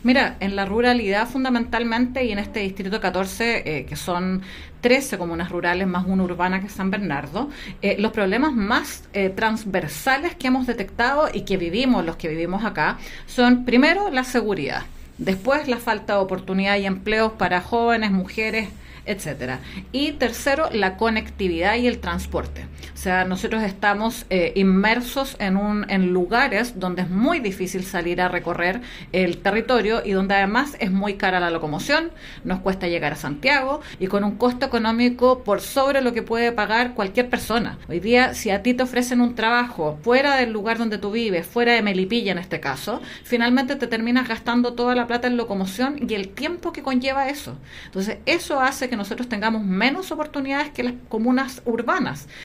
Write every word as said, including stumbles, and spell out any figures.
Mira, en la ruralidad fundamentalmente y en este distrito catorce, eh, que son trece comunas rurales más una urbana que es San Bernardo, eh, los problemas más eh, transversales que hemos detectado y que vivimos, los que vivimos acá, son primero la seguridad, después la falta de oportunidad y empleos para jóvenes, mujeres, etcétera. Y tercero, la conectividad y el transporte. O sea, nosotros estamos eh, inmersos en, un, en lugares donde es muy difícil salir a recorrer el territorio y donde además es muy cara la locomoción, nos cuesta llegar a Santiago y con un costo económico por sobre lo que puede pagar cualquier persona. Hoy día, si a ti te ofrecen un trabajo fuera del lugar donde tú vives, fuera de Melipilla en este caso, finalmente te terminas gastando toda la plata en locomoción y el tiempo que conlleva eso. Entonces, eso hace que nosotros tengamos menos oportunidades que las comunas urbanas.